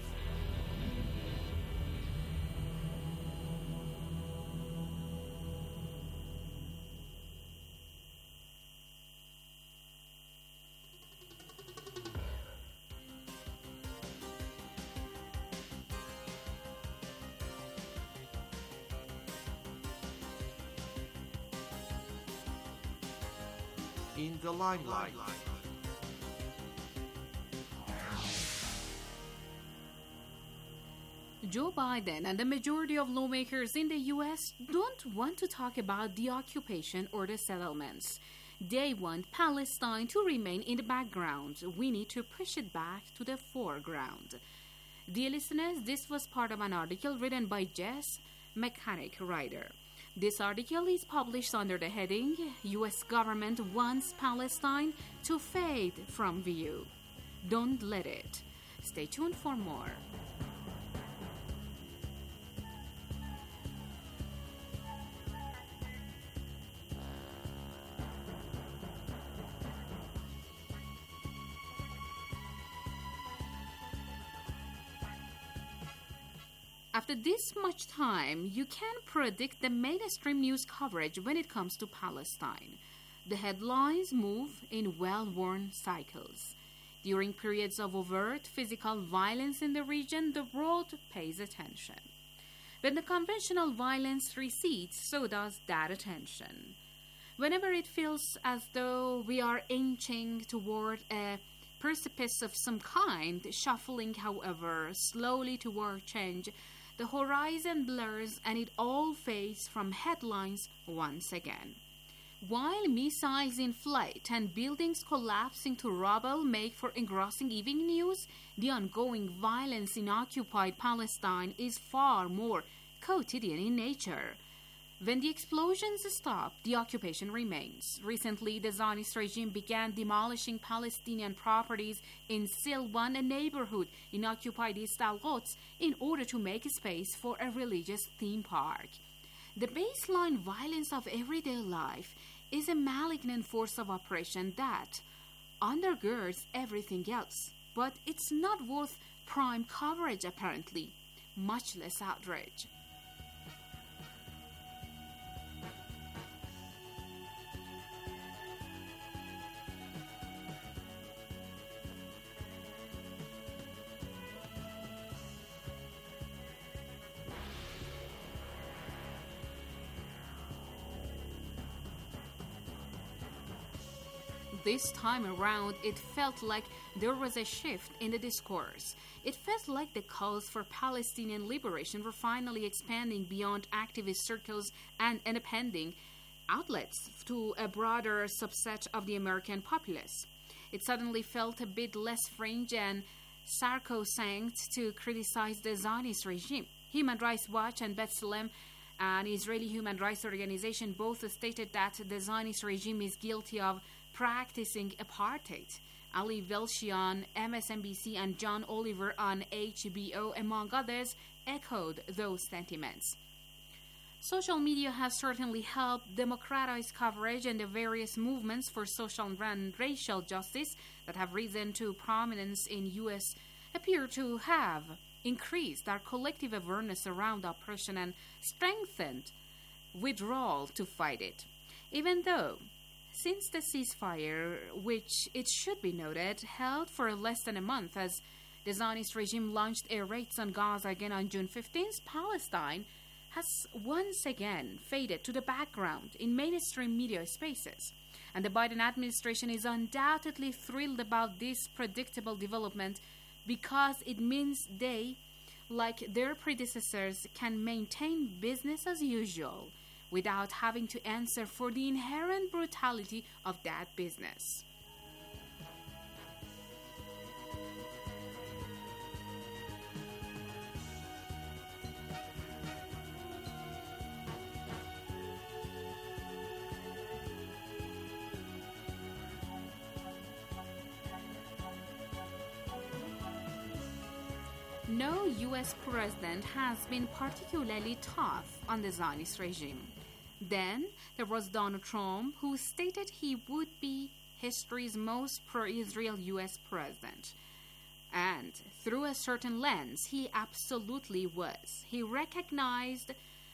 In the limelight. Joe Biden and the majority of lawmakers in the U S don't want to talk about the occupation or the settlements. They want Palestine to remain in the background. We need to push it back to the foreground. Dear listeners, this was part of an article written by Jess Mechanic Writer. This article is published under the heading, U S Government Wants Palestine to Fade from View. Don't let it. Stay tuned for more. After this much time, you can predict the mainstream news coverage when it comes to Palestine. The headlines move in well-worn cycles. During periods of overt physical violence in the region, the world pays attention. When the conventional violence recedes, so does that attention. Whenever it feels as though we are inching toward a precipice of some kind, shuffling, however, slowly toward change, the horizon blurs and it all fades from headlines once again. While missiles in flight and buildings collapsing to rubble make for engrossing evening news, the ongoing violence in occupied Palestine is far more quotidian in nature. When the explosions stop, the occupation remains. Recently, the Zionist regime began demolishing Palestinian properties in Silwan, a neighborhood in occupied East Al-Quds, in order to make space for a religious theme park. The baseline violence of everyday life is a malignant force of oppression that undergirds everything else, but it's not worth prime coverage apparently, much less outrage. This time around, it felt like there was a shift in the discourse. It felt like the calls for Palestinian liberation were finally expanding beyond activist circles and independent outlets to a broader subset of the American populace. It suddenly felt a bit less fringe and sacrosanct to criticize the Zionist regime. Human Rights Watch and B'Tselem, an Israeli human rights organization, both stated that the Zionist regime is guilty of practicing apartheid. Ali Velshi on M S N B C and John Oliver on H B O, among others, echoed those sentiments. Social media has certainly helped democratize coverage, and the various movements for social and racial justice that have risen to prominence in U S appear to have increased our collective awareness around oppression and strengthened withdrawal to fight it. Even though since the ceasefire, which it should be noted, held for less than a month as the Zionist regime launched air raids on Gaza again on June fifteenth, Palestine has once again faded to the background in mainstream media spaces. And the Biden administration is undoubtedly thrilled about this predictable development because it means they, like their predecessors, can maintain business as usual without having to answer for the inherent brutality of that business. No U S president has been particularly tough on the Zionist regime. Then there was Donald Trump, who stated he would be history's most pro-Israel U S president. And through a certain lens, he absolutely was. He recognized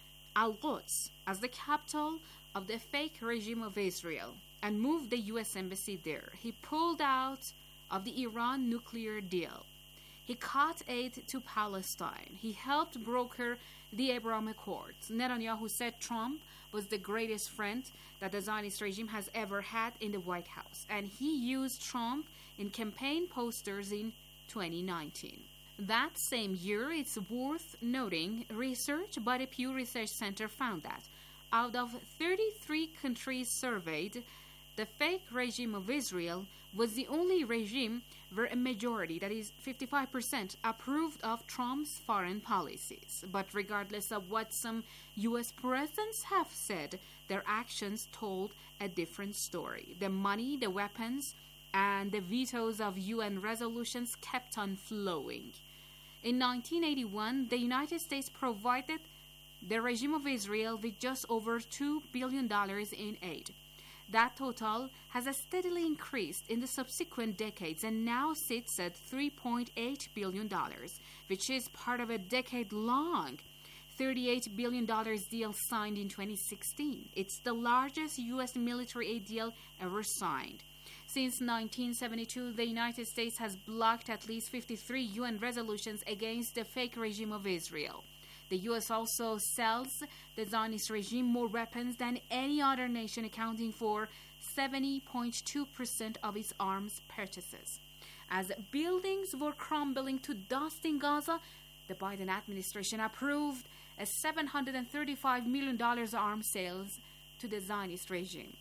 Al-Quds as the capital of the fake regime of Israel and moved the U S embassy there. He pulled out of the Iran nuclear deal. He cut aid to Palestine. He helped broker the Abraham Accords. Netanyahu said Trump was the greatest friend that the Zionist regime has ever had in the White House, and he used Trump in campaign posters in twenty nineteen. That same year, it's worth noting, research by the Pew Research Center found that out of thirty-three countries surveyed, the fake regime of Israel was the only regime where a majority, that is fifty-five percent, approved of Trump's foreign policies. But regardless of what some U S presidents have said, their actions told a different story. The money, the weapons, and the vetoes of U N resolutions kept on flowing. In nineteen eighty-one, the United States provided the regime of Israel with just over two billion dollars in aid. That total has steadily increased in the subsequent decades and now sits at three point eight billion dollars, which is part of a decade-long thirty-eight billion dollars deal signed in twenty sixteen. It's the largest U S military aid deal ever signed. Since nineteen seventy-two, the United States has blocked at least fifty-three U N resolutions against the fake regime of Israel. The U S also sells the Zionist regime more weapons than any other nation, accounting for seventy point two percent of its arms purchases. As buildings were crumbling to dust in Gaza, the Biden administration approved a seven hundred thirty-five million dollars arms sales to the Zionist regime.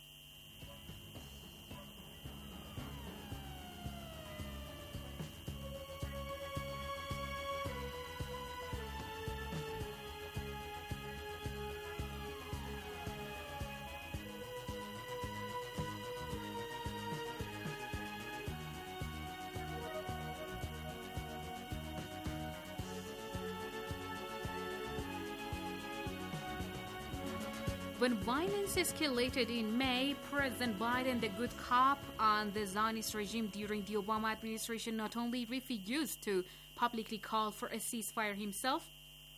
When violence escalated in May, President Biden, the good cop on the Zionist regime during the Obama administration, not only refused to publicly call for a ceasefire himself,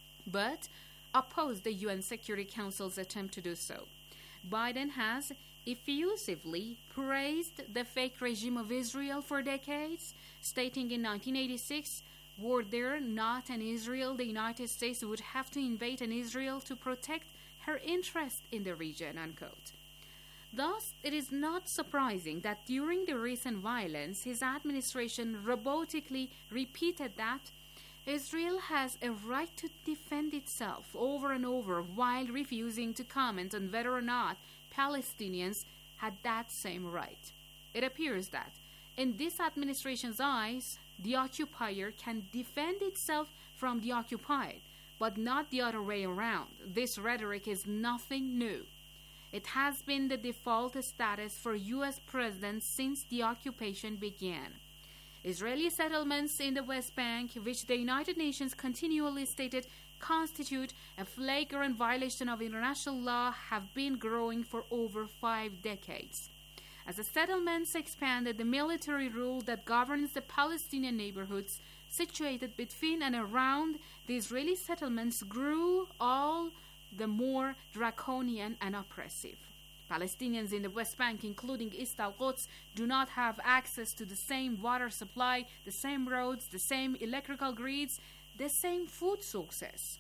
but opposed the U N Security Council's attempt to do so. Biden has effusively praised the fake regime of Israel for decades, stating in nineteen eighty-six, were there not an Israel, the United States would have to invade an Israel to protect her interest in the region, unquote. Thus, it is not surprising that during the recent violence, his administration robotically repeated that Israel has a right to defend itself over and over while refusing to comment on whether or not Palestinians had that same right. It appears that, in this administration's eyes, the occupier can defend itself from the occupied, but not the other way around. This rhetoric is nothing new. It has been the default status for U S presidents since the occupation began. Israeli settlements in the West Bank, which the United Nations continually stated constitute a flagrant violation of international law, have been growing for over five decades. As the settlements expanded, the military rule that governs the Palestinian neighborhoods situated between and around the Israeli settlements grew all the more draconian and oppressive. Palestinians in the West Bank, including East Al-Quds, do not have access to the same water supply, the same roads, the same electrical grids, the same food sources.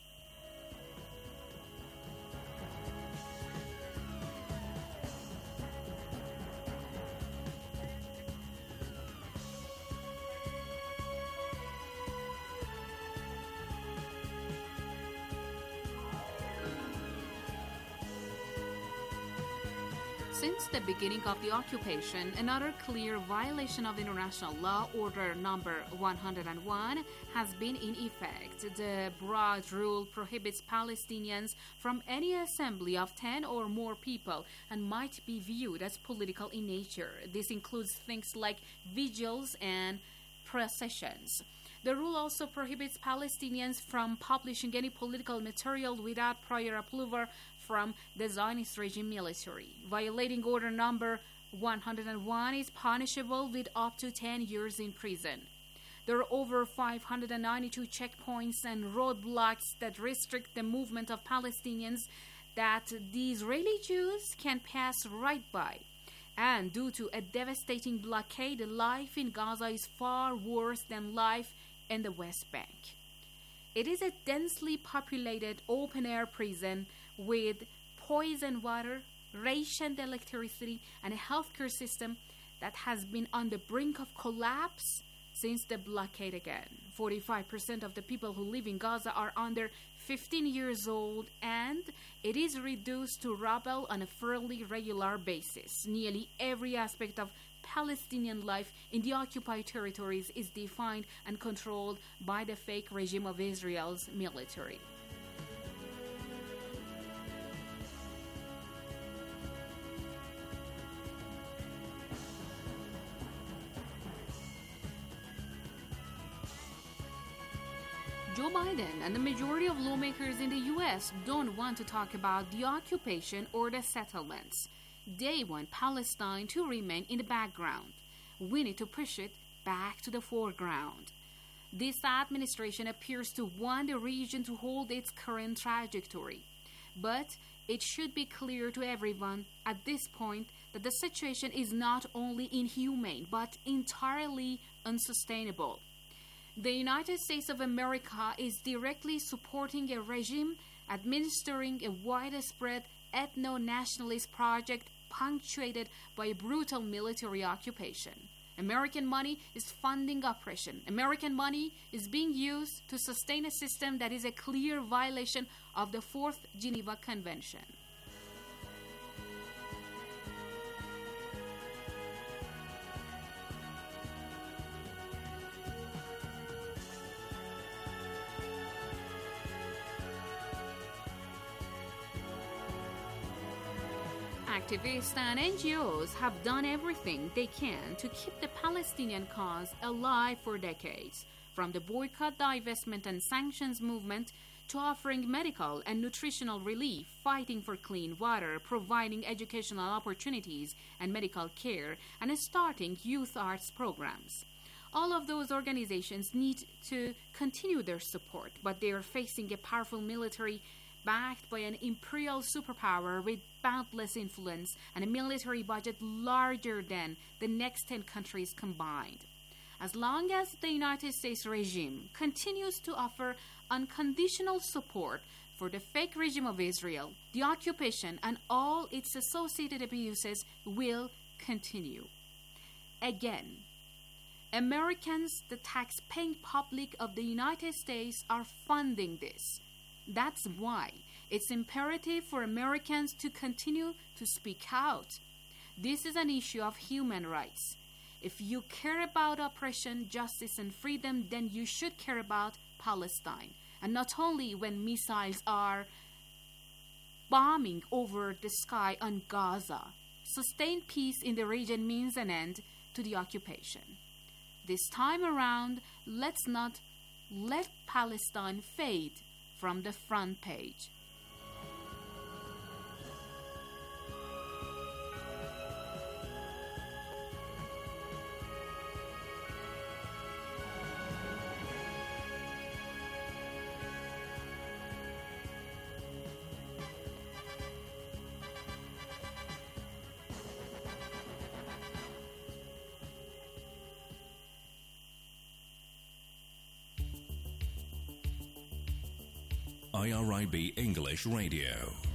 Since the beginning of the occupation, another clear violation of international law, Order Number one hundred one, has been in effect. The broad rule prohibits Palestinians from any assembly of ten or more people and might be viewed as political in nature. This includes things like vigils and processions. The rule also prohibits Palestinians from publishing any political material without prior approval from the Zionist regime military. Violating order number one hundred one is punishable with up to ten years in prison. There are over five hundred ninety-two checkpoints and roadblocks that restrict the movement of Palestinians that the Israeli Jews can pass right by. And due to a devastating blockade, life in Gaza is far worse than life in the West Bank. It is a densely populated open-air prison with poison water, rationed electricity, and a healthcare system that has been on the brink of collapse since the blockade began. forty-five percent of the people who live in Gaza are under fifteen years old, and it is reduced to rubble on a fairly regular basis. Nearly every aspect of Palestinian life in the occupied territories is defined and controlled by the fake regime of Israel's military. Joe Biden and the majority of lawmakers in the U S don't want to talk about the occupation or the settlements. They want Palestine to remain in the background. We need to push it back to the foreground. This administration appears to want the region to hold its current trajectory. But it should be clear to everyone at this point that the situation is not only inhumane but entirely unsustainable. The United States of America is directly supporting a regime administering a widespread ethno-nationalist project punctuated by a brutal military occupation. American money is funding oppression. American money is being used to sustain a system that is a clear violation of the Fourth Geneva Convention. Activists and N G Os have done everything they can to keep the Palestinian cause alive for decades, from the boycott, divestment, and sanctions movement to offering medical and nutritional relief, fighting for clean water, providing educational opportunities and medical care, and starting youth arts programs. All of those organizations need to continue their support, but they are facing a powerful military backed by an imperial superpower with boundless influence and a military budget larger than the next ten countries combined. As long as the United States regime continues to offer unconditional support for the fake regime of Israel, the occupation and all its associated abuses will continue. Again, Americans, the tax-paying public of the United States, are funding this. That's why it's imperative for Americans to continue to speak out. This is an issue of human rights. If you care about oppression, justice, and freedom, then you should care about Palestine. And not only when missiles are bombing over the sky on Gaza. Sustained peace in the region means an end to the occupation. This time around, let's not let Palestine fade from the front page. I R I B English Radio.